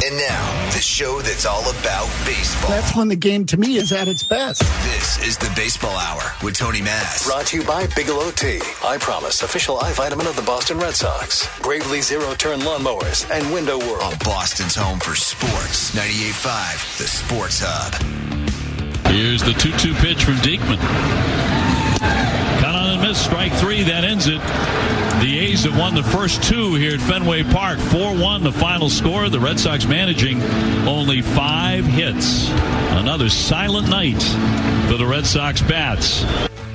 And now, the show that's all about baseball. That's when the game, to me, is at its best. This is the Baseball Hour with Tony Mass. Brought to you by Bigelow Tea. I Promise, official eye vitamin of the Boston Red Sox. Bravely Zero-Turn Lawnmowers and Window World. On Boston's home for sports. 98.5, the Sports Hub. Here's the 2-2 pitch from Diekman. Cut on and miss, strike three, that ends it. The A's have won the first two here at Fenway Park. 4-1 the final score. The Red Sox managing only 5 hits. Another silent night for the Red Sox bats.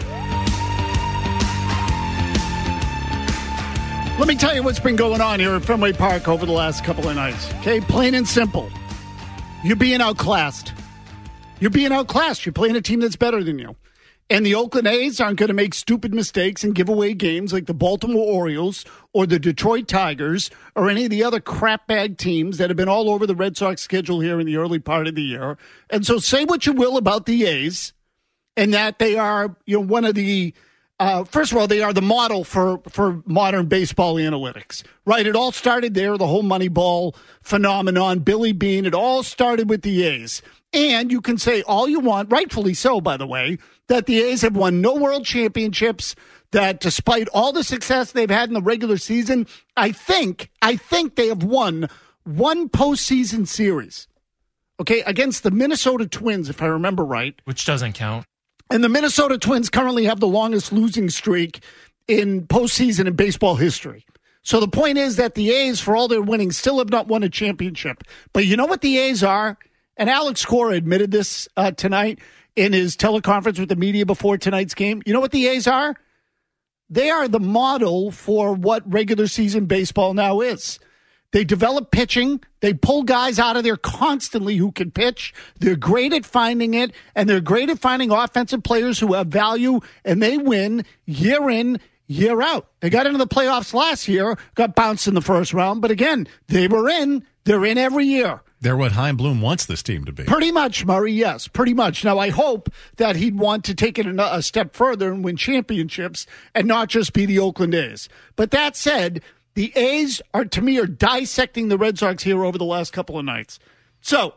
Let me tell you what's been going on here at Fenway Park over the last couple of nights. Okay, plain and simple. You're being outclassed. You're being outclassed. You're playing a team that's better than you. And the Oakland A's aren't going to make stupid mistakes and give away games like the Baltimore Orioles or the Detroit Tigers or any of the other crapbag teams that have been all over the Red Sox schedule here in the early part of the year. And so say what you will about the A's and that they are, one of the, first of all, they are the model for modern baseball analytics, right? It all started there, the whole Moneyball phenomenon, Billy Beane, it all started with the A's. And you can say all you want, rightfully so, by the way, that the A's have won no world championships, that despite all the success they've had in the regular season, I think they have won one postseason series, okay, against the Minnesota Twins, if I remember right. Which doesn't count. And the Minnesota Twins currently have the longest losing streak in postseason in baseball history. So the point is that the A's, for all their winning, still have not won a championship. But you know what the A's are? And Alex Cora admitted this tonight in his teleconference with the media before tonight's game. You know what the A's are? They are the model for what regular season baseball now is. They develop pitching. They pull guys out of there constantly who can pitch. They're great at finding it, and they're great at finding offensive players who have value, and they win year in, year out. They got into the playoffs last year, got bounced in the first round, but again, they were in. They're in every year. They're what Chaim Bloom wants this team to be. Pretty much, Murray, yes, pretty much. Now, I hope that he'd want to take it a step further and win championships and not just be the Oakland A's. But that said, the A's, to me, are dissecting the Red Sox here over the last couple of nights. So,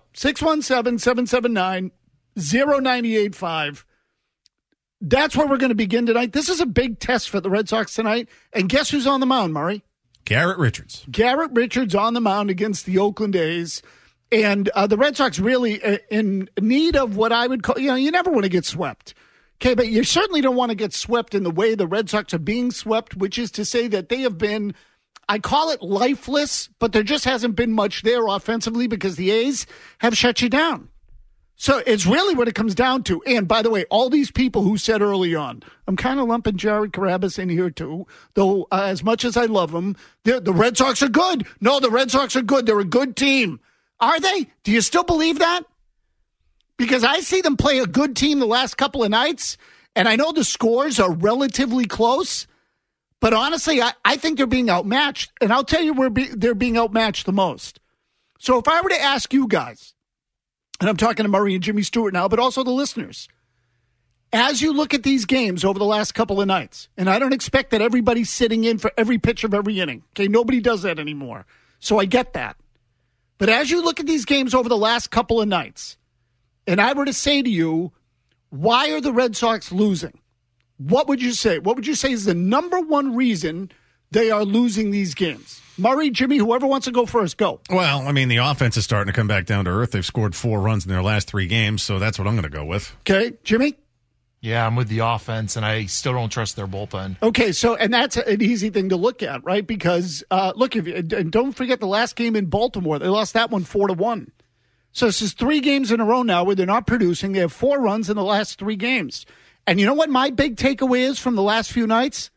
617-779-0985. That's where we're going to begin tonight. This is a big test for the Red Sox tonight. And guess who's on the mound, Murray? Garrett Richards. Garrett Richards on the mound against the Oakland A's. And the Red Sox really in need of what I would call, you never want to get swept. Okay, but you certainly don't want to get swept in the way the Red Sox are being swept, which is to say that they have been, I call it lifeless, but there just hasn't been much there offensively because the A's have shut you down. So it's really what it comes down to. And by the way, all these people who said early on, I'm kind of lumping Jared Carrabis in here too, though as much as I love him, the Red Sox are good. No, the Red Sox are good. They're a good team. Are they? Do you still believe that? Because I see them play a good team the last couple of nights, and I know the scores are relatively close, but honestly, I think they're being outmatched, and I'll tell you where they're being outmatched the most. So if I were to ask you guys, and I'm talking to Murray and Jimmy Stewart now, but also the listeners, as you look at these games over the last couple of nights, and I don't expect that everybody's sitting in for every pitch of every inning. Okay, nobody does that anymore, so I get that. But as you look at these games over the last couple of nights, and I were to say to you, why are the Red Sox losing? What would you say? What would you say is the number one reason they are losing these games? Murray, Jimmy, whoever wants to go first, go. Well, I mean, the offense is starting to come back down to earth. They've scored 4 runs in their last 3 games, so that's what I'm going to go with. Okay, Jimmy? Yeah, I'm with the offense, and I still don't trust their bullpen. Okay, so, and that's an easy thing to look at, right? Because, look, and don't forget the last game in Baltimore. They lost that one 4-1. So this is 3 games in a row now where they're not producing. They have 4 runs in the last 3 games. And you know what my big takeaway is from the last few nights?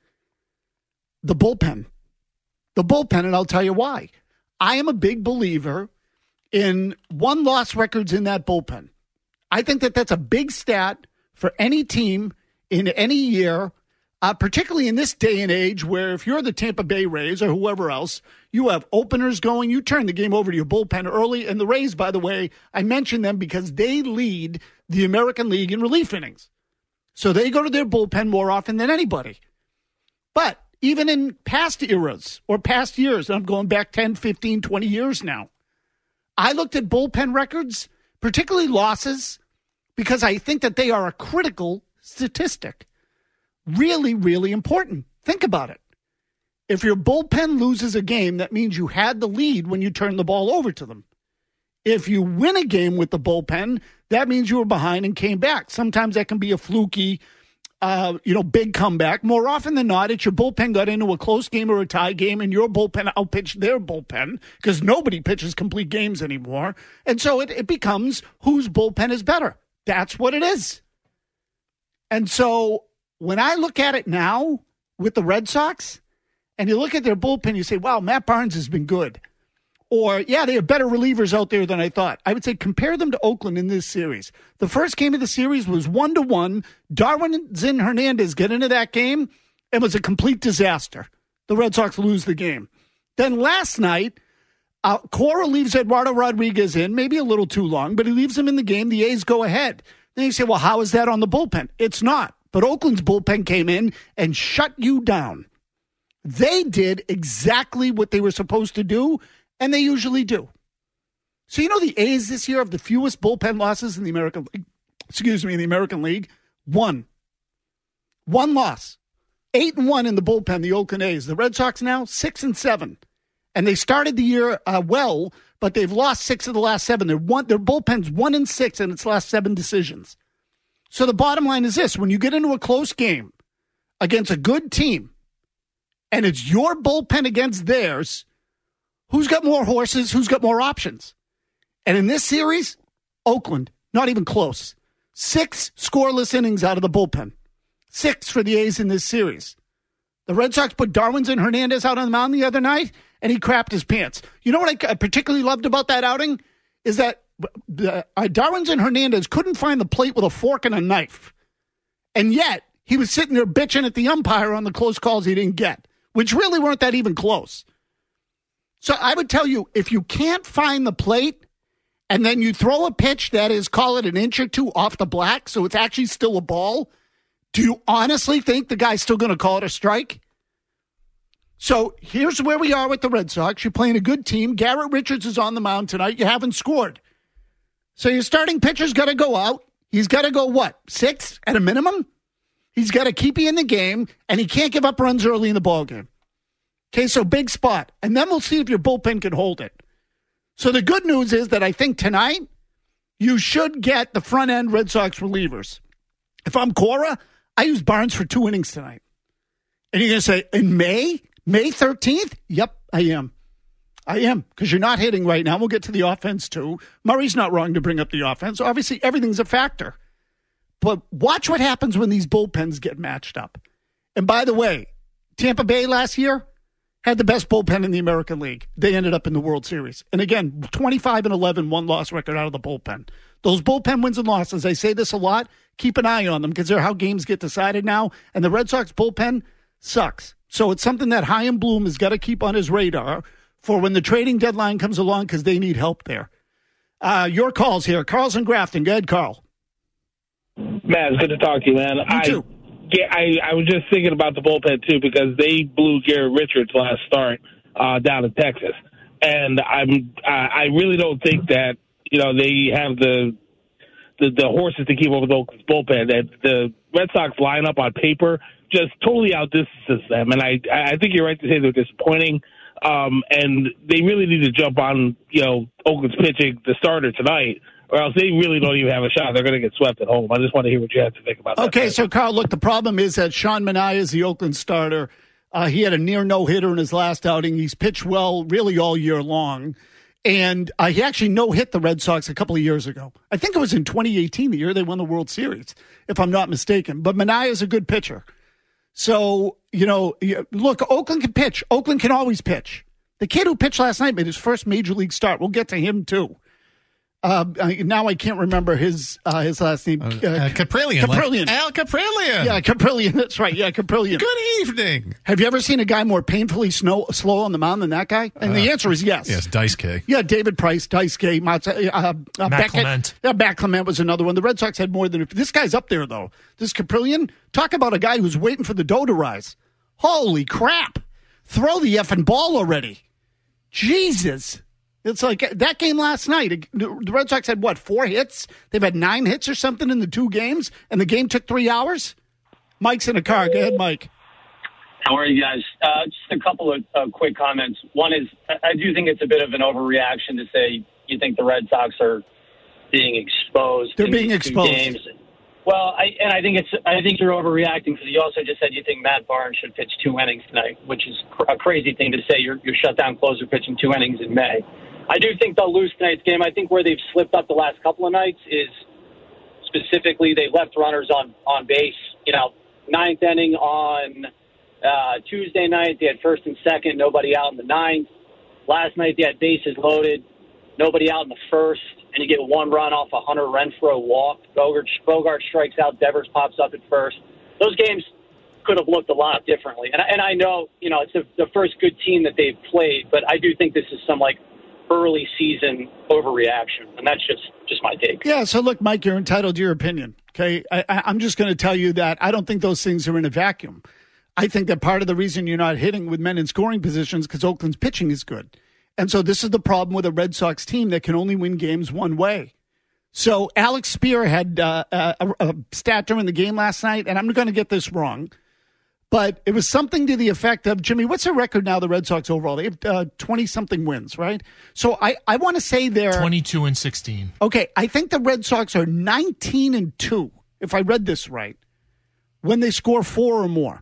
The bullpen. The bullpen, and I'll tell you why. I am a big believer in 1-loss records in that bullpen. I think that that's a big stat for any team in any year, particularly in this day and age where if you're the Tampa Bay Rays or whoever else, you have openers going, you turn the game over to your bullpen early. And the Rays, by the way, I mention them because they lead the American League in relief innings. So they go to their bullpen more often than anybody. But even in past eras or past years, and I'm going back 10, 15, 20 years now, I looked at bullpen records, particularly losses, because I think that they are a critical statistic. Really, really important. Think about it. If your bullpen loses a game, that means you had the lead when you turned the ball over to them. If you win a game with the bullpen, that means you were behind and came back. Sometimes that can be a fluky, big comeback. More often than not, it's your bullpen got into a close game or a tie game, and your bullpen outpitched their bullpen because nobody pitches complete games anymore. And so it becomes whose bullpen is better. That's what it is. And so when I look at it now with the Red Sox, and you look at their bullpen, you say, wow, Matt Barnes has been good. Or, yeah, they have better relievers out there than I thought. I would say compare them to Oakland in this series. The first game of the series was 1-1. Darwinzon Hernandez get into that game and was a complete disaster. The Red Sox lose the game. Then last night, Cora leaves Eduardo Rodriguez in, maybe a little too long, but he leaves him in the game. The A's go ahead. Then you say, well, how is that on the bullpen? It's not. But Oakland's bullpen came in and shut you down. They did exactly what they were supposed to do, and they usually do. So the A's this year have the fewest bullpen losses in the American League. In the American League. One loss. 8-1 in the bullpen, the Oakland A's. The Red Sox now 6-7. And they started the year well, but they've lost 6 of the last 7. Their bullpen's 1-6 in its last 7 decisions. So the bottom line is this. When you get into a close game against a good team, and it's your bullpen against theirs, who's got more horses? Who's got more options? And in this series, Oakland, not even close. 6 scoreless innings out of the bullpen. 6 for the A's in this series. The Red Sox put Darwinzon Hernandez out on the mound the other night, and he crapped his pants. You know what I particularly loved about that outing? Is that Darwinzon Hernandez couldn't find the plate with a fork and a knife. And yet, he was sitting there bitching at the umpire on the close calls he didn't get, which really weren't that even close. So I would tell you, if you can't find the plate and then you throw a pitch that is, call it an inch or two off the black, so it's actually still a ball, do you honestly think the guy's still going to call it a strike? So here's where we are with the Red Sox. You're playing a good team. Garrett Richards is on the mound tonight. You haven't scored. So your starting pitcher's got to go out. He's got to go, 6 at a minimum? He's got to keep you in the game, and he can't give up runs early in the ballgame. Okay, so big spot. And then we'll see if your bullpen can hold it. So the good news is that I think tonight you should get the front-end Red Sox relievers. If I'm Cora, I use Barnes for 2 innings tonight. And you're going to say, in May 13th? Yep, I am. Because you're not hitting right now. We'll get to the offense, too. Murray's not wrong to bring up the offense. Obviously, everything's a factor. But watch what happens when these bullpens get matched up. And by the way, Tampa Bay last year had the best bullpen in the American League. They ended up in the World Series. And again, 25-11, 1-loss record out of the bullpen. Those bullpen wins and losses, I say this a lot, keep an eye on them because they're how games get decided now. And the Red Sox bullpen sucks. So it's something that Chaim Bloom has got to keep on his radar for when the trading deadline comes along because they need help there. Your calls here. Carl's in Grafton. Go ahead, Carl. Matt, it's good to talk to you, man. You too. I was just thinking about the bullpen, too, because they blew Garrett Richards last start down in Texas. And I really don't think that, they have the horses to keep up with Oakland's bullpen. That the Red Sox lineup on paper just totally outdistances them. And I think you're right to say they're disappointing. And they really need to jump on, Oakland's pitching the starter tonight, or else they really don't even have a shot. They're going to get swept at home. I just want to hear what you have to think about that. Okay, so, Carl, look, the problem is that Sean Manaea is the Oakland starter. He had a near no-hitter in his last outing. He's pitched well really all year long. And he actually no-hit the Red Sox a couple of years ago. I think it was in 2018, the year they won the World Series, if I'm not mistaken. But Manaea is a good pitcher. So, look, Oakland can pitch. Oakland can always pitch. The kid who pitched last night made his first major league start. We'll get to him, too. Now I can't remember his last name. Caprillion. Al Caprillion. Yeah, Caprillion. That's right. Yeah, Caprillion. Good evening. Have you ever seen a guy more painfully slow on the mound than that guy? And the answer is yes. Yes, Dice-K. Yeah, David Price, Dice-K, Matt Clement. Yeah, Matt Clement was another one. The Red Sox had more than... This guy's up there, though. This Caprillion, talk about a guy who's waiting for the dough to rise. Holy crap. Throw the effing ball already. Jesus. It's like that game last night. The Red Sox had, 4 hits? They've had 9 hits or something in the 2 games, and the game took 3 hours? Mike's in a car. Go ahead, Mike. How are you guys? Just a couple of quick comments. One is, I do think it's a bit of an overreaction to say you think the Red Sox are being exposed. They're being exposed. Games. Well, I think you're overreacting because you also just said you think Matt Barnes should pitch 2 innings tonight, which is a crazy thing to say. You're shut down closer pitching 2 innings in May. I do think they'll lose tonight's game. I think where they've slipped up the last couple of nights is specifically they left runners on base. 9th inning on Tuesday night, they had first and second, nobody out in the 9th. Last night, they had bases loaded, nobody out in the first, and you get 1 run off a Hunter Renfroe walk. Bogart strikes out, Devers pops up at first. Those games could have looked a lot differently. And I know, it's the first good team that they've played, but I do think this is some, early season overreaction, and that's just my take. Yeah, so look, Mike, you're entitled to your opinion, okay? I'm just going to tell you that I don't think those things are in a vacuum. I think that part of the reason you're not hitting with men in scoring positions because Oakland's pitching is good. And so this is the problem with a Red Sox team that can only win games one way. So Alex Spear had a stat during the game last night, and I'm going to get this wrong, but it was something to the effect of, Jimmy, what's their record now, the Red Sox overall? They have 20-something wins, right? So I want to say they're 22-16. Okay, I think the Red Sox are 19-2, if I read this right, when they score 4 or more.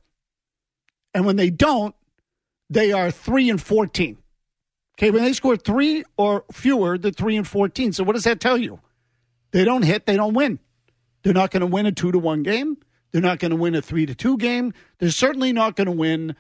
And when they don't, they are 3-14. Okay, when they score 3 or fewer, they're 3-14. So what does that tell you? They don't hit, they don't win. They're not going to win a 2-1 game. They're not going to win a 3-2 game. They're certainly not going to win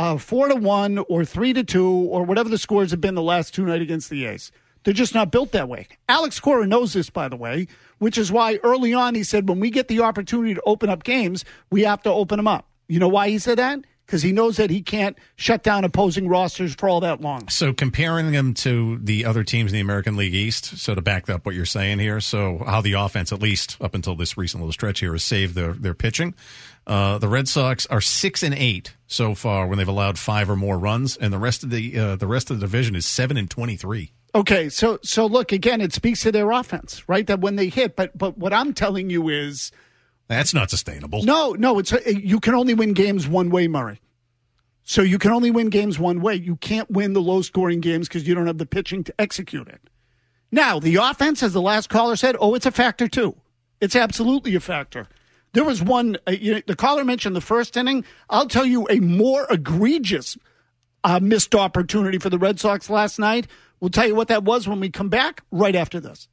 4-1 or 3-2 or whatever the scores have been the last 2 nights against the A's. They're just not built that way. Alex Cora knows this, by the way, which is why early on he said when we get the opportunity to open up games, we have to open them up. You know why he said that? Because he knows that he can't shut down opposing rosters for all that long. So comparing them to the other teams in the American League East, so to back up what you're saying here, so how the offense, at least up until this recent little stretch here, has saved their pitching. The Red Sox are 6-8 so far when they've allowed 5 or more runs, and the rest of the division is 7-23. Okay, so look, again, it speaks to their offense, right? That when they hit, but what I'm telling you is that's not sustainable. No, it's you can only win games one way, Murray. So you can only win games one way. You can't win the low-scoring games because you don't have the pitching to execute it. Now, the offense, as the last caller said, it's a factor too. It's absolutely a factor. There was one, the caller mentioned the first inning. I'll tell you a more egregious missed opportunity for the Red Sox last night. We'll tell you what that was when we come back right after this.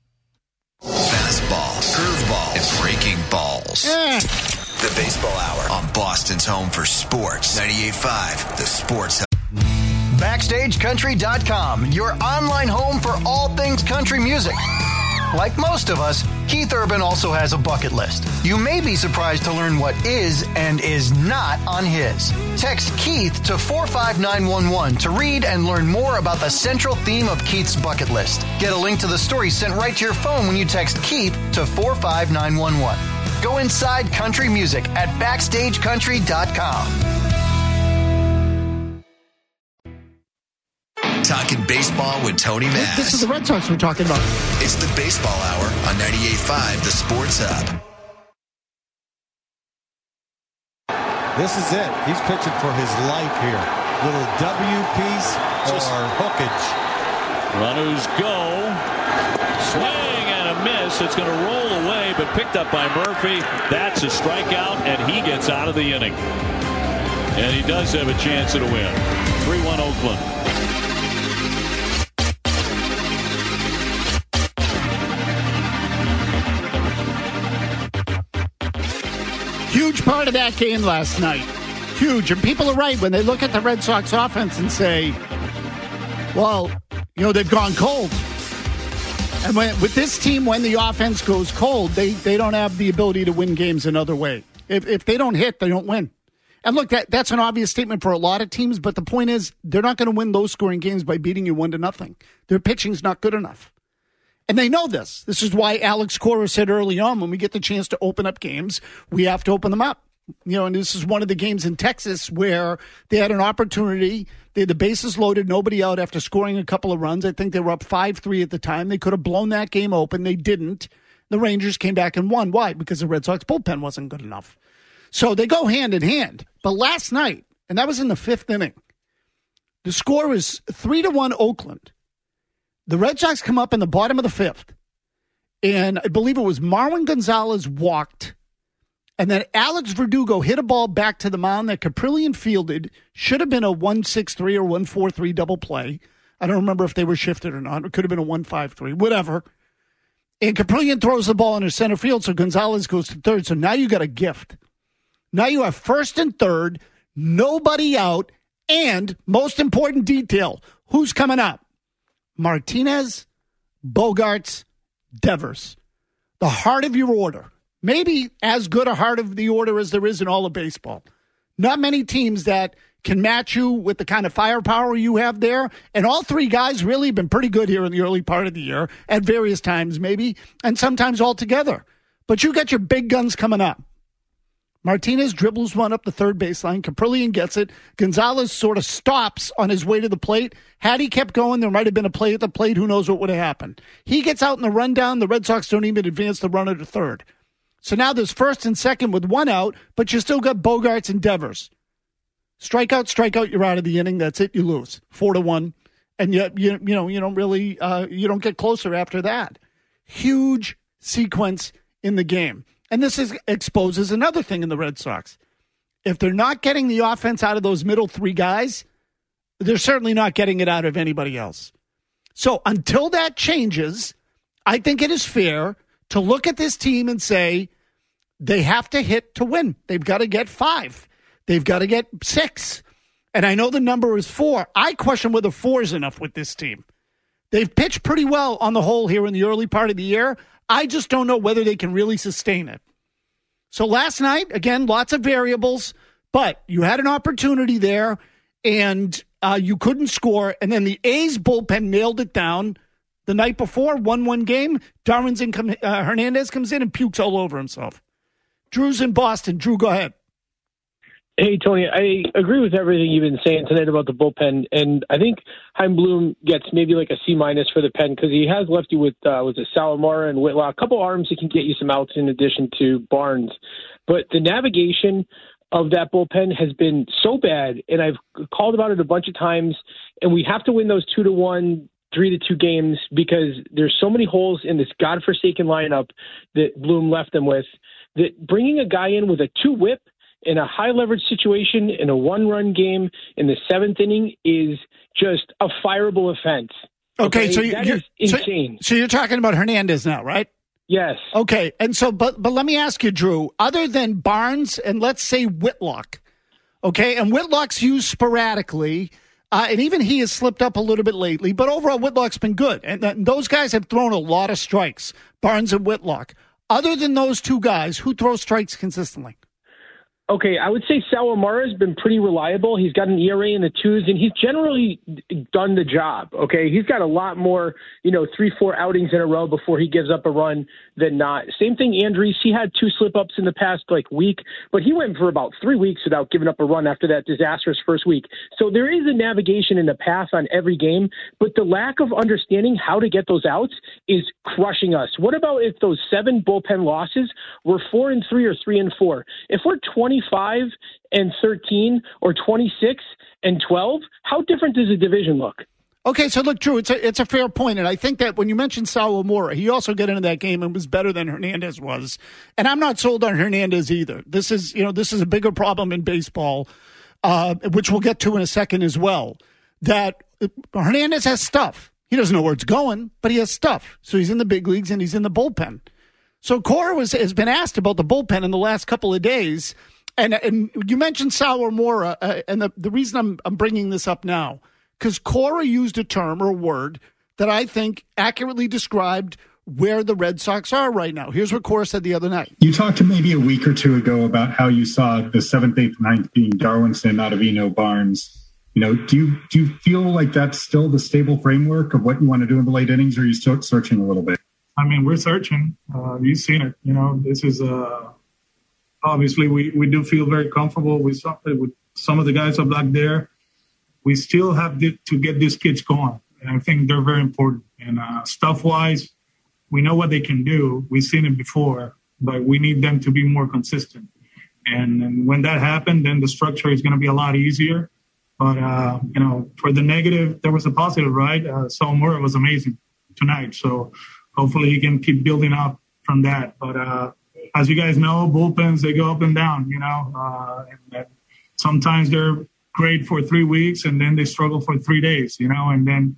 Fastballs, curveballs, and breaking balls. The Baseball Hour on Boston's home for sports. 98.5, the Sports Hub. BackstageCountry.com, your online home for all things country music. Like most of us, Keith Urban also has a bucket list. You may be surprised to learn what is and is not on his. Text Keith to 45911 to read and learn more about the central theme of Keith's bucket list. Get a link to the story sent right to your phone when you text Keith to 45911. Go inside country music at BackstageCountry.com. Talking baseball with Tony Maz. This is the Red Sox we're talking about. It's the Baseball Hour on 98.5, the Sports Hub. This is it. He's pitching for his life here. Little W piece or hookage. Runners go. Swing and a miss. It's going to roll away, but picked up by Murphy. That's a strikeout, and he gets out of the inning. And he does have a chance at a win. 3-1 Oakland. Huge part of that game last night. Huge. And people are right when they look at the Red Sox offense and say, well, they've gone cold. And with this team, when the offense goes cold, they don't have the ability to win games another way. If they don't hit, they don't win. And look, that's an obvious statement for a lot of teams, but the point is they're not going to win low-scoring games by beating you 1-0. Their pitching's not good enough. And they know this. This is why Alex Cora said early on, when we get the chance to open up games, we have to open them up. And this is one of the games in Texas where they had an opportunity. They had the bases loaded, nobody out after scoring a couple of runs. I think they were up 5-3 at the time. They could have blown that game open. They didn't. The Rangers came back and won. Why? Because the Red Sox bullpen wasn't good enough. So they go hand in hand. But last night, and that was in the 5th inning, the score was 3-1 Oakland. The Red Sox come up in the bottom of the 5th. And I believe it was Marwin Gonzalez walked. And then Alex Verdugo hit a ball back to the mound that Caprillion fielded. Should have been a 1-6-3 or 1-4-3 double play. I don't remember if they were shifted or not. It could have been a 1-5-3, whatever. And Caprillion throws the ball into center field, so Gonzalez goes to third. So now you got a gift. Now you have first and third, nobody out, and most important detail, who's coming up? Martinez, Bogaerts, Devers. The heart of your order. Maybe as good a heart of the order as there is in all of baseball. Not many teams that can match you with the kind of firepower you have there. And all three guys really have been pretty good here in the early part of the year, at various times maybe, and sometimes all together. But you got your big guns coming up. Martinez dribbles one up the third baseline. Caprillion gets it. Gonzalez sort of stops on his way to the plate. Had he kept going, there might have been a play at the plate. Who knows what would have happened. He gets out in the rundown. The Red Sox don't even advance the runner to third. So now there's first and second with one out, but you still got Bogaerts and Devers. Strikeout, you're out of the inning. That's it. You lose 4-1, and you don't really you don't get closer after that. Huge sequence in the game, and this exposes another thing in the Red Sox. If they're not getting the offense out of those middle three guys, they're certainly not getting it out of anybody else. So until that changes, I think it is fair to look at this team and say they have to hit to win. They've got to get 5. They've got to get 6. And I know the number is 4. I question whether 4 is enough with this team. They've pitched pretty well on the whole here in the early part of the year. I just don't know whether they can really sustain it. So last night, again, lots of variables, but you had an opportunity there, and you couldn't score. And then the A's bullpen nailed it down. The night before, 1-1 game, Hernandez comes in and pukes all over himself. Drew's in Boston. Drew, go ahead. Hey, Tony, I agree with everything you've been saying tonight about the bullpen, and I think Chaim Bloom gets maybe like a C- for the pen because he has left you with Sawamura and Whitlock, a couple arms that can get you some outs in addition to Barnes. But the navigation of that bullpen has been so bad, and I've called about it a bunch of times, and we have to win those 2-1, 3-2 games because there's so many holes in this godforsaken lineup that Bloom left them with, that bringing a guy in with a 2-whip in a high-leverage situation in a 1-run game in the 7th inning is just a fireable offense. Okay, so that is insane. So you're talking about Hernandez now, right? Yes. Okay, and so, but let me ask you, Drew, other than Barnes and let's say Whitlock, okay, and Whitlock's used sporadically, and even he has slipped up a little bit lately, but overall Whitlock's been good, and those guys have thrown a lot of strikes, Barnes and Whitlock. Other than those two guys, who throws strikes consistently? Okay, I would say Sawamura has been pretty reliable. He's got an ERA in the 2s, and he's generally done the job, okay? He's got a lot more, 3-4 outings in a row before he gives up a run than not. Same thing, Andriese. He had 2 slip-ups in the past, week, but he went for about 3 weeks without giving up a run after that disastrous first week. So there is a navigation in the path on every game, but the lack of understanding how to get those outs is crushing us. What about if those 7 bullpen losses were 4-3 or 3-4? If we're 25-13 or 26-12, how different does the division look? Okay, so look, Drew, it's a fair point, and I think that when you mentioned Sawamura, he also got into that game and was better than Hernandez was, and I'm not sold on Hernandez either. This is a bigger problem in baseball, which we'll get to in a second as well. That Hernandez has stuff. He doesn't know where it's going, but he has stuff. So he's in the big leagues and he's in the bullpen. So Cora has been asked about the bullpen in the last couple of days, and you mentioned Sawamura, and the reason I'm bringing this up now, because Cora used a term or a word that I think accurately described where the Red Sox are right now. Here's what Cora said the other night. You talked to maybe a week or two ago about how you saw the 7th, 8th, 9th being Darwinson, Ottavino, Barnes. Do you feel like that's still the stable framework of what you want to do in the late innings, or are you still searching a little bit? I mean, we're searching. You've seen it. This is obviously we do feel very comfortable with some of the guys up back there. We still have to get these kids going. And I think they're very important. And stuff-wise, we know what they can do. We've seen it before, but we need them to be more consistent. And when that happened, then the structure is going to be a lot easier. But, for the negative, there was a positive, right? Sawamura was amazing tonight. So hopefully he can keep building up from that. But as you guys know, bullpens, they go up and down, and sometimes they're great for 3 weeks and then they struggle for 3 days, and then,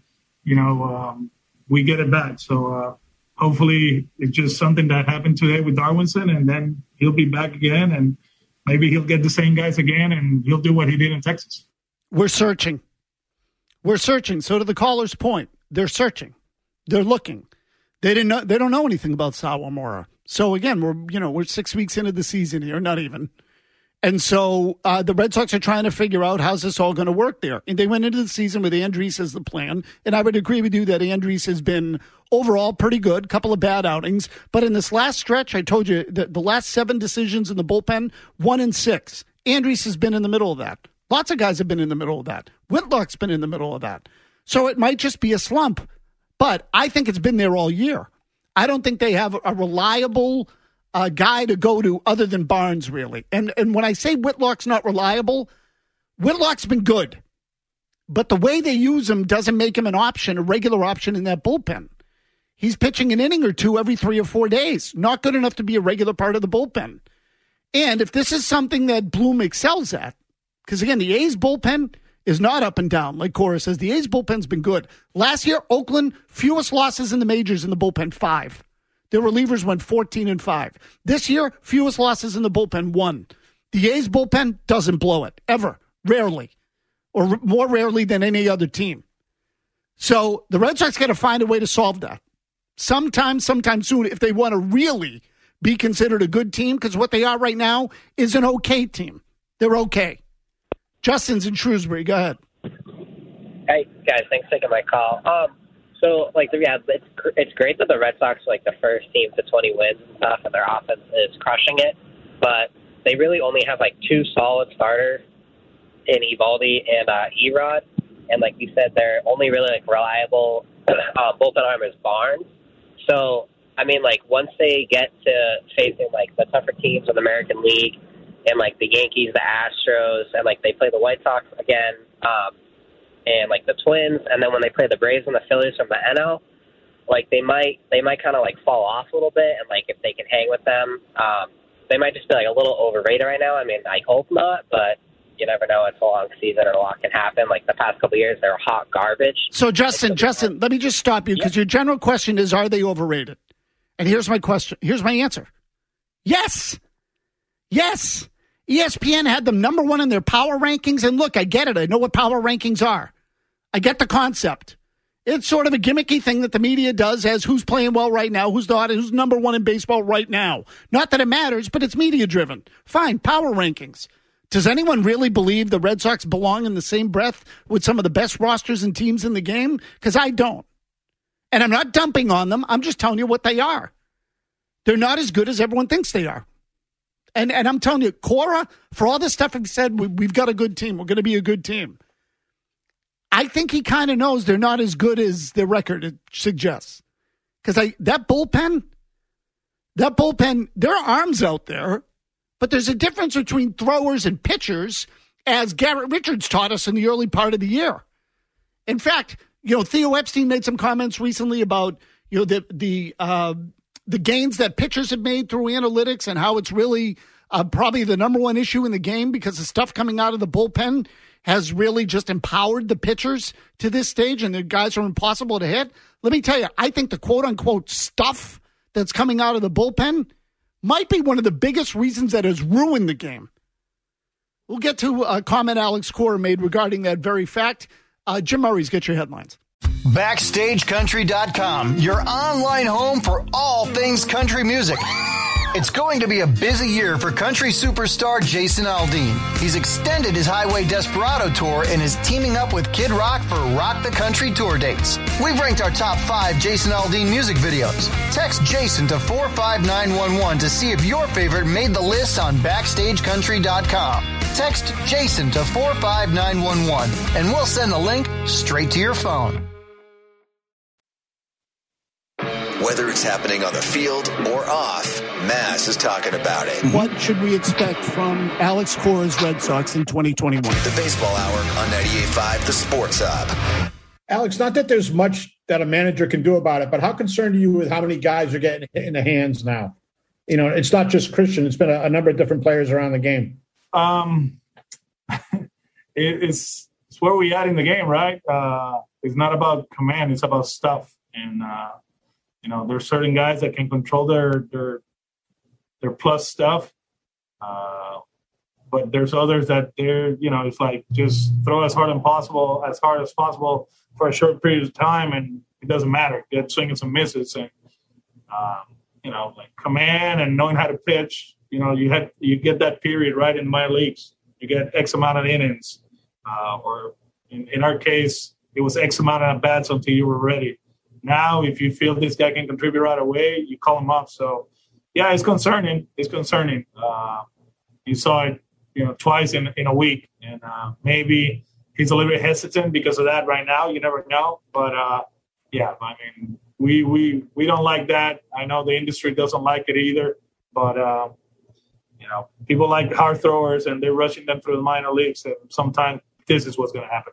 we get it back. So hopefully it's just something that happened today with Darwinson, and then he'll be back again, and maybe he'll get the same guys again and he'll do what he did in Texas. We're searching. So to the caller's point, they're searching. They're looking. They don't know anything about Sawamura. So again, we're 6 weeks into the season here, not even. And so the Red Sox are trying to figure out how's this all going to work there. And they went into the season with Andriese as the plan. And I would agree with you that Andriese has been overall pretty good, couple of bad outings. But in this last stretch, I told you that the last 7 decisions in the bullpen, 1-6. Andriese has been in the middle of that. Lots of guys have been in the middle of that. Whitlock's been in the middle of that. So it might just be a slump. But I think it's been there all year. I don't think they have a reliable guy to go to other than Barnes, really. And when I say Whitlock's not reliable, Whitlock's been good. But the way they use him doesn't make him a regular option in that bullpen. He's pitching an inning or two every 3 or 4 days. Not good enough to be a regular part of the bullpen. And if this is something that Bloom excels at, because again, the A's bullpen is not up and down. Like Cora says, the A's bullpen's been good. Last year, Oakland, fewest losses in the majors in the bullpen, 5. Their relievers went 14-5. This year, fewest losses in the bullpen, 1. The A's bullpen doesn't blow it, ever, rarely, or more rarely than any other team. So the Red Sox got to find a way to solve that. Sometime soon, if they want to really be considered a good team, because what they are right now is an okay team. They're okay. Justin's in Shrewsbury. Go ahead. Hey, guys. Thanks for taking my call. It's great that the Red Sox are the first team to 20 wins and stuff, and their offense is crushing it. But they really only have 2 solid starters in Eovaldi and Erod. And like you said, they're only really reliable bullpen arm is Barnes. So, once they get to facing the tougher teams in the American League, and the Yankees, the Astros, and they play the White Sox again, and the Twins, and then when they play the Braves and the Phillies from the NL, they might kind of fall off a little bit, and if they can hang with them, they might just be a little overrated right now. I hope not, but you never know. It's a long season, and a lot can happen. The past couple of years, they're hot garbage. So Justin, let me just stop you because your general question is, are they overrated? And here's my question. Here's my answer. Yes. ESPN had them number 1 in their power rankings. And look, I get it. I know what power rankings are. I get the concept. It's sort of a gimmicky thing that the media does as who's playing well right now, who's not, who's number 1 in baseball right now. Not that it matters, but it's media driven. Fine, power rankings. Does anyone really believe the Red Sox belong in the same breath with some of the best rosters and teams in the game? Because I don't. And I'm not dumping on them. I'm just telling you what they are. They're not as good as everyone thinks they are. And I'm telling you, Cora, for all this stuff he said, we've got a good team. We're going to be a good team. I think he kind of knows they're not as good as their record suggests. Because that bullpen, there are arms out there, but there's a difference between throwers and pitchers, as Garrett Richards taught us in the early part of the year. In fact, Theo Epstein made some comments recently about the gains that pitchers have made through analytics and how it's really probably the number 1 issue in the game because the stuff coming out of the bullpen has really just empowered the pitchers to this stage, and the guys are impossible to hit. Let me tell you, I think the quote-unquote stuff that's coming out of the bullpen might be one of the biggest reasons that has ruined the game. We'll get to a comment Alex Cora made regarding that very fact. Jim Murray's got your headlines. BackstageCountry.com, your online home for all things country music. It's going to be a busy year for country superstar Jason Aldean. He's extended his Highway Desperado tour and is teaming up with Kid Rock for Rock the Country tour dates. We've ranked our top 5 Jason Aldean music videos. Text Jason to 45911 to see if your favorite made the list on BackstageCountry.com. Text Jason to 45911 and we'll send the link straight to your phone. Whether it's happening on the field or off, Maz is talking about it. What should we expect from Alex Cora's Red Sox in 2021? The Baseball Hour on 98.5 The Sports Hub. Alex, not that there's much that a manager can do about it, but how concerned are you with how many guys are getting hit in the hands now? You know, it's not just Christian. It's been a number of different players around the game. It's where we at in the game, right? It's not about command. It's about stuff. And, you know, there's certain guys that can control their plus stuff. But there's others that they're, you know, it's like just throw as hard as possible for a short period of time, and it doesn't matter. Get swinging some misses, and you know, like command and knowing how to pitch. You know, you get that period right in minor leagues. You get X amount of innings, or in our case, it was X amount of at-bats until you were ready. Now, if you feel this guy can contribute right away, you call him up. So, yeah, it's concerning. It's concerning. You saw it, you know, twice in a week, and maybe he's a little bit hesitant because of that right now. You never know, but yeah, I mean, we don't like that. I know the industry doesn't like it either, but you know, people like hard throwers, and they're rushing them through the minor leagues. And sometimes this is what's going to happen.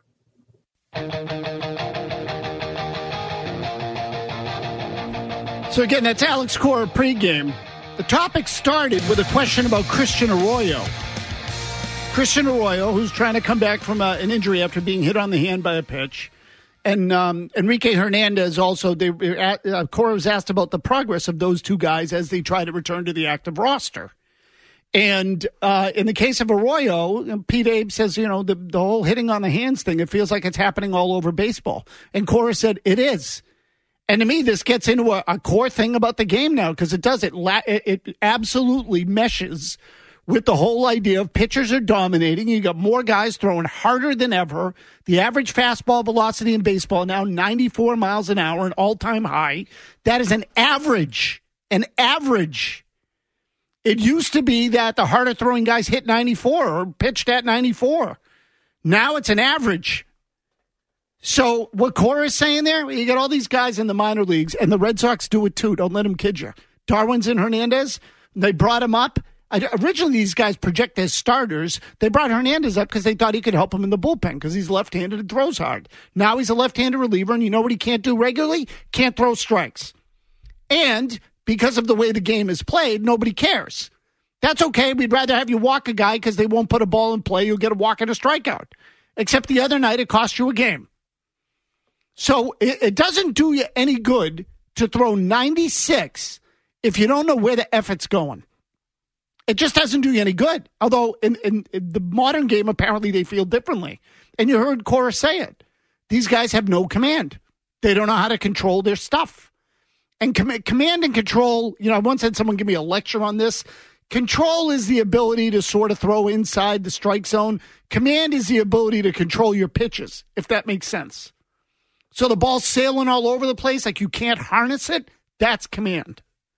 So again, that's Alex Cora pregame. The topic started with a question about Christian Arroyo. Christian Arroyo, who's trying to come back from an injury after being hit on the hand by a pitch. And Enrique Hernandez also, Cora was asked about the progress of those two guys as they try to return to the active roster. And in the case of Arroyo, Pete Abe says, you know, the whole hitting on the hands thing, it feels like it's happening all over baseball. And Cora said, it is. And to me, this gets into a core thing about the game now, because it does. It absolutely meshes with the whole idea of pitchers are dominating. You got more guys throwing harder than ever. The average fastball velocity in baseball now 94 miles an hour, an all-time high. That is an average. An average. It used to be that the harder throwing guys hit 94 or pitched at 94. Now it's an average. So what Cora is saying there, you got all these guys in the minor leagues, and the Red Sox do it too. Don't let them kid you. Darwin's and Hernandez, they brought him up. Originally, these guys project as starters. They brought Hernandez up because they thought he could help him in the bullpen because he's left-handed and throws hard. Now he's a left-handed reliever, and you know what he can't do regularly? Can't throw strikes. And because of the way the game is played, nobody cares. That's okay. We'd rather have you walk a guy because they won't put a ball in play. You'll get a walk and a strikeout. Except the other night, it cost you a game. So it doesn't do you any good to throw 96 if you don't know where the effort's going. It just doesn't do you any good. Although in the modern game, apparently they feel differently. And you heard Cora say it. These guys have no command. They don't know how to control their stuff. And command and control, you know, I once had someone give me a lecture on this. Control is the ability to sort of throw inside the strike zone. Command is the ability to control your pitches, if that makes sense. So the ball's sailing all over the place, like you can't harness it, that's command.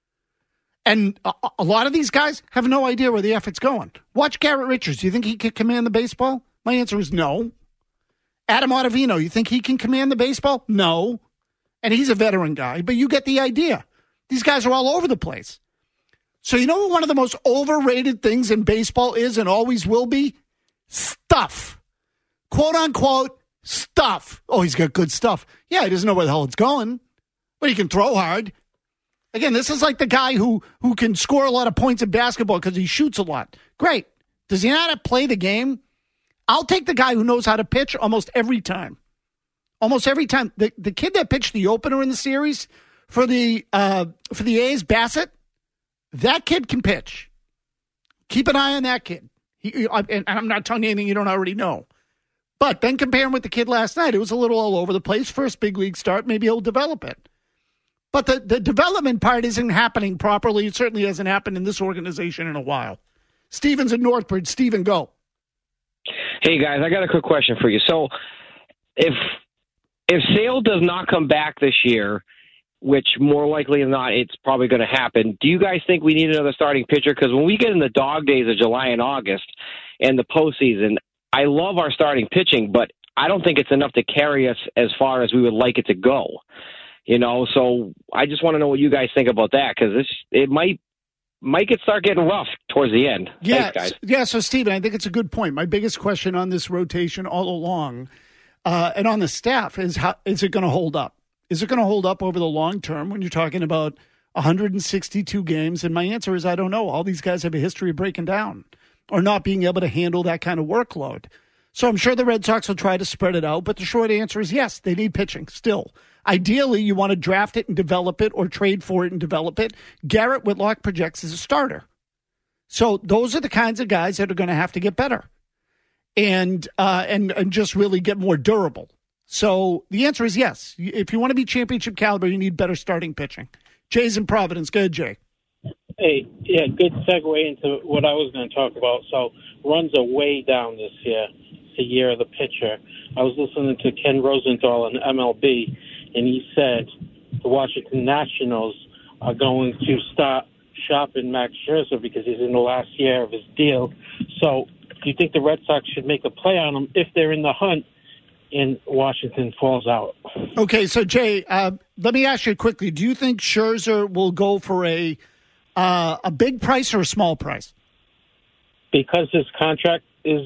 And a lot of these guys have no idea where the effort's going. Watch Garrett Richards. Do you think he can command the baseball? My answer is no. Adam Ottavino, you think he can command the baseball? No. And he's a veteran guy, but you get the idea. These guys are all over the place. So you know what one of the most overrated things in baseball is and always will be? Stuff. Quote unquote, stuff. Oh, he's got good stuff. Yeah, he doesn't know where the hell it's going, but he can throw hard. Again, this is like the guy who can score a lot of points in basketball because he shoots a lot. Great. Does he know how to play the game? I'll take the guy who knows how to pitch almost every time. Almost every time. The kid that pitched the opener in the series for the A's, Bassett, that kid can pitch. Keep an eye on that kid. And I'm not telling you anything you don't already know. But then compare him with the kid last night. It was a little all over the place. First big league start. Maybe he'll develop it. But the development part isn't happening properly. It certainly hasn't happened in this organization in a while. Steven's in Northbridge. Steven, go. Hey, guys, I got a quick question for you. So if Sale does not come back this year, which more likely than not it's probably going to happen, do you guys think we need another starting pitcher? Because when we get in the dog days of July and August and the postseason, I love our starting pitching, but I don't think it's enough to carry us as far as we would like it to go. So I just want to know what you guys think about that, because it might start getting rough towards the end. Yeah, Thanks, guys. Yeah, so, Steven, I think it's a good point. My biggest question on this rotation all along and on the staff is, how is it going to hold up? Is it going to hold up over the long term when you're talking about 162 games? And my answer is I don't know. All these guys have a history of breaking down or not being able to handle that kind of workload. So I'm sure the Red Sox will try to spread it out, but the short answer is yes, they need pitching still. Ideally, you want to draft it and develop it or trade for it and develop it. Garrett Whitlock projects as a starter. So those are the kinds of guys that are going to have to get better and just really get more durable. So the answer is yes. If you want to be championship caliber, you need better starting pitching. Jay's in Providence. Go ahead, Jay. Hey, yeah, good segue into what I was going to talk about. So runs are way down this year. It's the year of the pitcher. I was listening to Ken Rosenthal on MLB, and he said the Washington Nationals are going to start shopping Max Scherzer because he's in the last year of his deal. So do you think the Red Sox should make a play on him if they're in the hunt and Washington falls out? Okay, so Jay, let me ask you quickly. Do you think Scherzer will go for a big price or a small price? Because his contract is,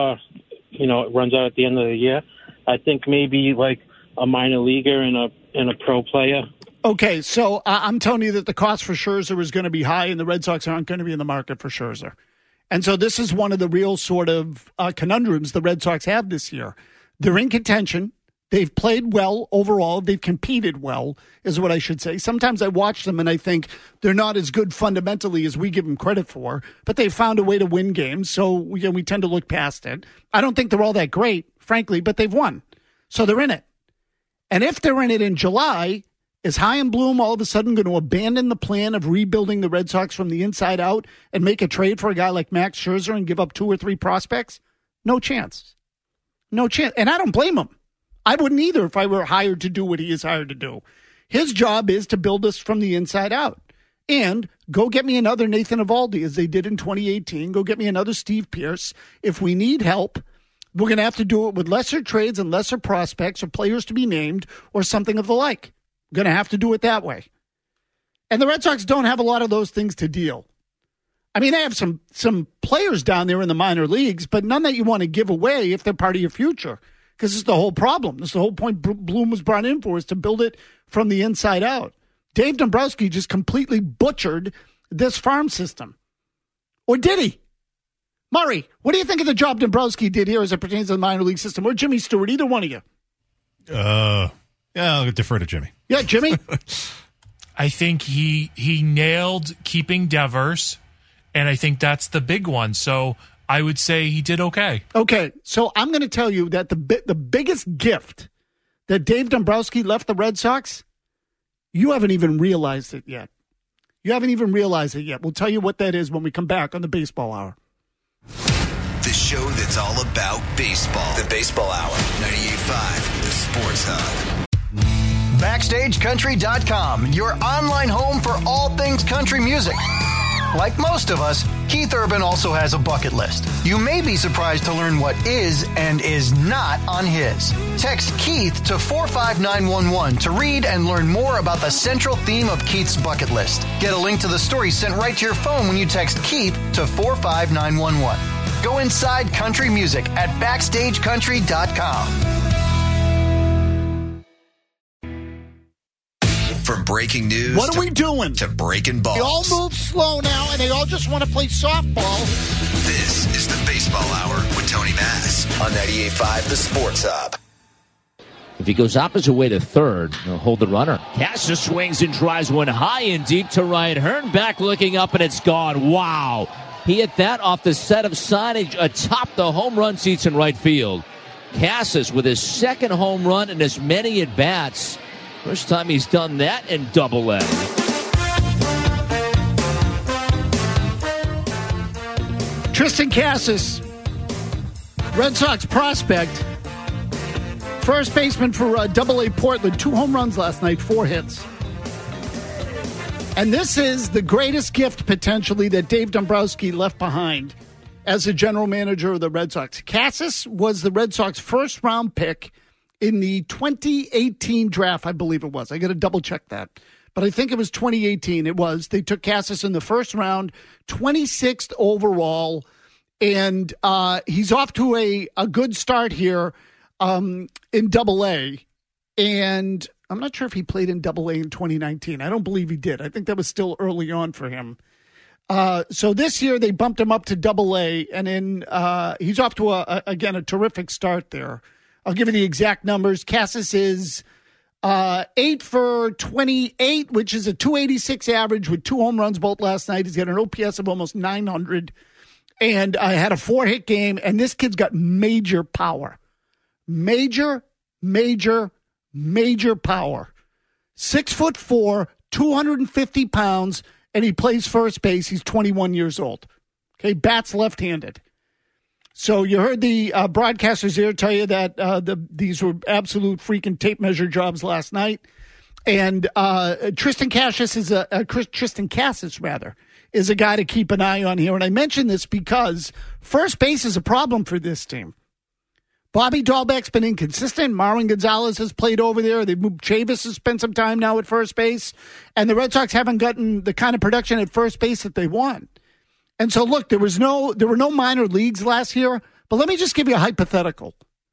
it runs out at the end of the year. I think maybe like a minor leaguer and a pro player. Okay, so I'm telling you that the cost for Scherzer is going to be high, and the Red Sox aren't going to be in the market for Scherzer. And so this is one of the real sort of conundrums the Red Sox have this year. They're in contention. They've played well overall. They've competed well, is what I should say. Sometimes I watch them and I think they're not as good fundamentally as we give them credit for, but they've found a way to win games, so we tend to look past it. I don't think they're all that great, frankly, but they've won. So they're in it. And if they're in it in July, is Chaim Bloom all of a sudden going to abandon the plan of rebuilding the Red Sox from the inside out and make a trade for a guy like Max Scherzer and give up 2 or 3 prospects? No chance. No chance. And I don't blame him. I wouldn't either if I were hired to do what he is hired to do. His job is to build us from the inside out. And go get me another Nathan Eovaldi, as they did in 2018. Go get me another Steve Pearce. If we need help, we're going to have to do it with lesser trades and lesser prospects or players to be named or something of the like. We're going to have to do it that way. And the Red Sox don't have a lot of those things to deal. I mean, they have some players down there in the minor leagues, but none that you want to give away if they're part of your future. Because this is the whole problem. This is the whole point Bloom was brought in for, is to build it from the inside out. Dave Dombrowski just completely butchered this farm system. Or did he? Murray, what do you think of the job Dombrowski did here as it pertains to the minor league system? Or Jimmy Stewart, either one of you? Yeah, I'll defer to Jimmy. Yeah, Jimmy? I think he nailed keeping Devers, and I think that's the big one. So I would say he did okay. Okay, so I'm going to tell you that the biggest gift that Dave Dombrowski left the Red Sox, you haven't even realized it yet. You haven't even realized it yet. We'll tell you what that is when we come back on the Baseball Hour. The show that's all about baseball. The Baseball Hour. 98.5, the Sports Hub. BackstageCountry.com, your online home for all things country music. Like most of us, Keith Urban also has a bucket list. You may be surprised to learn what is and is not on his. Text Keith to 45911 to read and learn more about the central theme of Keith's bucket list. Get a link to the story sent right to your phone when you text Keith to 45911. Go inside country music at BackstageCountry.com. From breaking news, what are we doing? To breaking balls. They all move slow now, and they all just want to play softball. This is the Baseball Hour with Tony Mass on 98.5 The Sports Hub. If he goes opposite way to third, he'll hold the runner. Casas swings and drives one high and deep to right. Hearn back looking up, and it's gone. Wow. He hit that off the set of signage atop the home run seats in right field. Casas with his second home run and as many at-bats. First time he's done that in Double-A. Tristan Casas, Red Sox prospect, first baseman for Double-A Portland, 2 home runs last night, 4 hits. And this is the greatest gift, potentially, that Dave Dombrowski left behind as the general manager of the Red Sox. Casas was the Red Sox first-round pick in the 2018 draft, I believe it was. I got to double-check that. But I think it was 2018. It was. They took Casas in the first round, 26th overall, and he's off to a good start here in Double-A. And I'm not sure if he played in Double-A in 2019. I don't believe he did. I think that was still early on for him. So this year they bumped him up to Double-A, and then he's off to, a terrific start there. I'll give you the exact numbers. Casas is 8 for 28, which is a 286 average with 2 home runs both last night. He's got an OPS of almost 900, and I had a 4-hit game, and this kid's got major power. Major power. 6'4", 250 pounds, and he plays first base. He's 21 years old. Okay, bats left-handed. So you heard the broadcasters here tell you that these were absolute freaking tape measure jobs last night. And Tristan Casas is a guy to keep an eye on here. And I mention this because first base is a problem for this team. Bobby Dahlbeck's been inconsistent. Marwin Gonzalez has played over there. They've moved. Chavis has spent some time now at first base. And the Red Sox haven't gotten the kind of production at first base that they want. And so, look, there were no minor leagues last year, but let me just give you a hypothetical.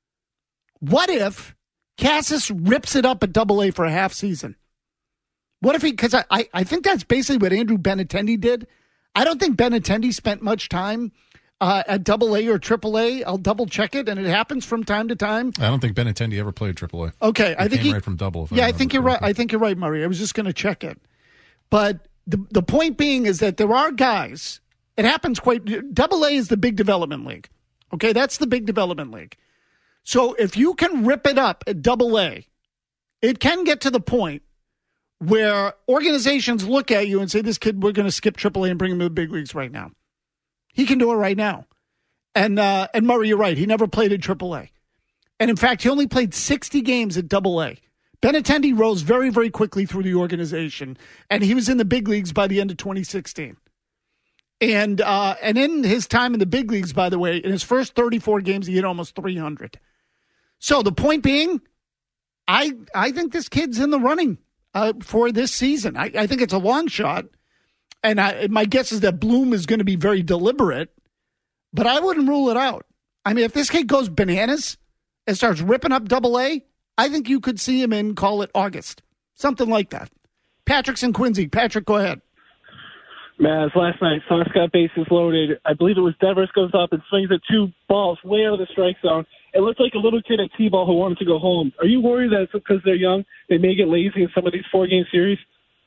What if Casas rips it up at Double-A for a half season? What if because I think that's basically what Andrew Benintendi did. I don't think Benintendi spent much time at Double-A or Triple-A. I'll double check it, and it happens from time to time. I don't think Benintendi ever played Triple-A. Okay, I think he right from Double. I think you're right. I think you're right, Murray. I was just going to check it, but the point being is that there are guys. It happens Double-A is the big development league. Okay, that's the big development league. So if you can rip it up at Double-A, it can get to the point where organizations look at you and say, this kid, we're going to skip Triple-A and bring him to the big leagues right now. He can do it right now. And Murray, you're right. He never played at Triple-A. And in fact, he only played 60 games at Double-A. Benintendi rose very, very quickly through the organization, and he was in the big leagues by the end of 2016. And in his time in the big leagues, by the way, in his first 34 games, he hit almost 300. So the point being, I think this kid's in the running for this season. I think it's a long shot. And my guess is that Bloom is going to be very deliberate, but I wouldn't rule it out. I mean, if this kid goes bananas and starts ripping up Double-A, I think you could see him in, call it August. Something like that. Patrick's in Quincy. Patrick, go ahead. Mavs last night, Sox got bases loaded. I believe it was Devers goes up and swings at 2 balls way out of the strike zone. It looked like a little kid at T-ball who wanted to go home. Are you worried that because they're young, they may get lazy in some of these 4-game series?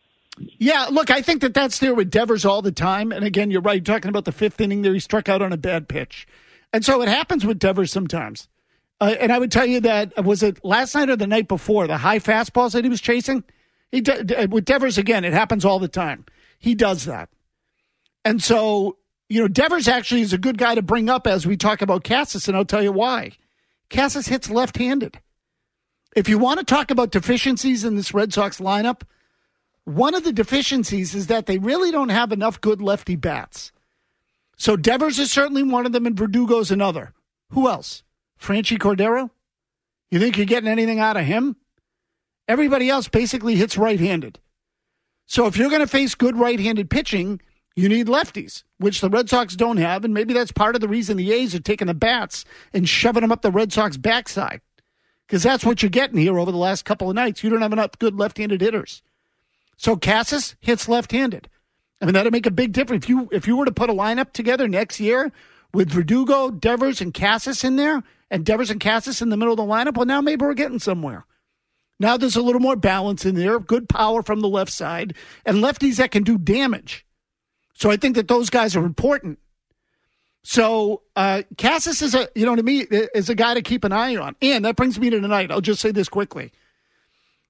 Yeah, look, I think that's there with Devers all the time. And again, you're right, talking about the 5th inning there, he struck out on a bad pitch. And so it happens with Devers sometimes. And I would tell you that, was it last night or the night before, the high fastballs that he was chasing? With Devers, again, it happens all the time. He does that. And so, Devers actually is a good guy to bring up as we talk about Casas, and I'll tell you why. Casas hits left-handed. If you want to talk about deficiencies in this Red Sox lineup, one of the deficiencies is that they really don't have enough good lefty bats. So Devers is certainly one of them, and Verdugo's another. Who else? Franchi Cordero? You think you're getting anything out of him? Everybody else basically hits right-handed. So if you're going to face good right-handed pitching, you need lefties, which the Red Sox don't have, and maybe that's part of the reason the A's are taking the bats and shoving them up the Red Sox backside, because that's what you're getting here over the last couple of nights. You don't have enough good left-handed hitters. So Casas hits left-handed. I mean, that'd make a big difference. If you were to put a lineup together next year with Verdugo, Devers, and Casas in there, and Devers and Casas in the middle of the lineup, well, now maybe we're getting somewhere. Now there's a little more balance in there, good power from the left side, and lefties that can do damage. So I think that those guys are important. So Casas is is a guy to keep an eye on. And that brings me to tonight. I'll just say this quickly.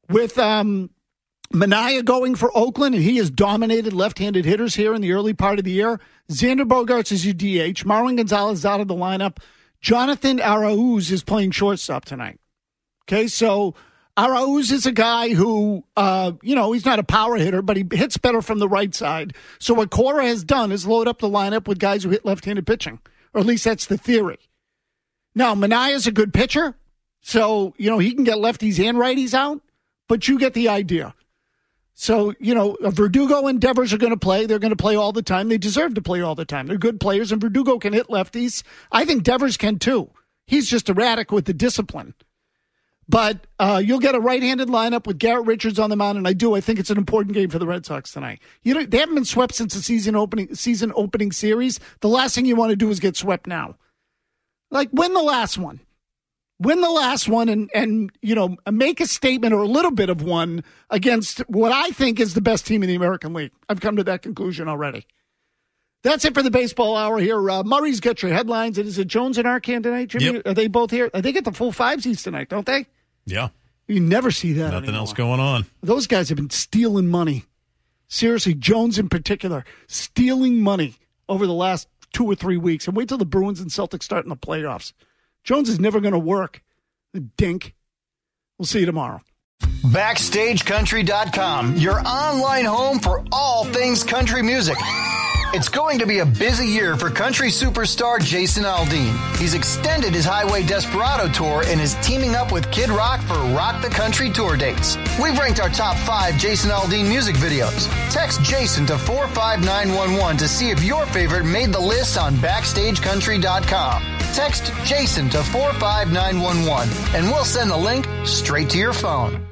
With Manaea going for Oakland, and he has dominated left-handed hitters here in the early part of the year. Xander Bogaerts is your DH. Marwin Gonzalez is out of the lineup. Jonathan Arauz is playing shortstop tonight. Okay, so Arauz is a guy who, he's not a power hitter, but he hits better from the right side. So what Cora has done is load up the lineup with guys who hit left-handed pitching, or at least that's the theory. Now, Manaea's a good pitcher, so, he can get lefties and righties out, but you get the idea. So, Verdugo and Devers are going to play. They're going to play all the time. They deserve to play all the time. They're good players, and Verdugo can hit lefties. I think Devers can too. He's just erratic with the discipline. But you'll get a right-handed lineup with Garrett Richards on the mound, and I think it's an important game for the Red Sox tonight. They haven't been swept since the season opening series. The last thing you want to do is get swept now. Win the last one. Win the last one and make a statement or a little bit of one against what I think is the best team in the American League. I've come to that conclusion already. That's it for the baseball hour here. Murray's got your headlines. Is it Jones and Arcand tonight, Jimmy? Yep. Are they both here? They get the full five-seeds tonight, don't they? Yeah. You never see that Nothing anymore. else going on. Those guys have been stealing money. Seriously, Jones in particular, stealing money over the last 2 or 3 weeks. And wait till the Bruins and Celtics start in the playoffs. Jones is never going to work. The dink. We'll see you tomorrow. BackstageCountry.com, your online home for all things country music. It's going to be a busy year for country superstar Jason Aldean. He's extended his Highway Desperado tour and is teaming up with Kid Rock for Rock the Country tour dates. We've ranked our top 5 Jason Aldean music videos. Text Jason to 45911 to see if your favorite made the list on BackstageCountry.com. Text Jason to 45911 and we'll send the link straight to your phone.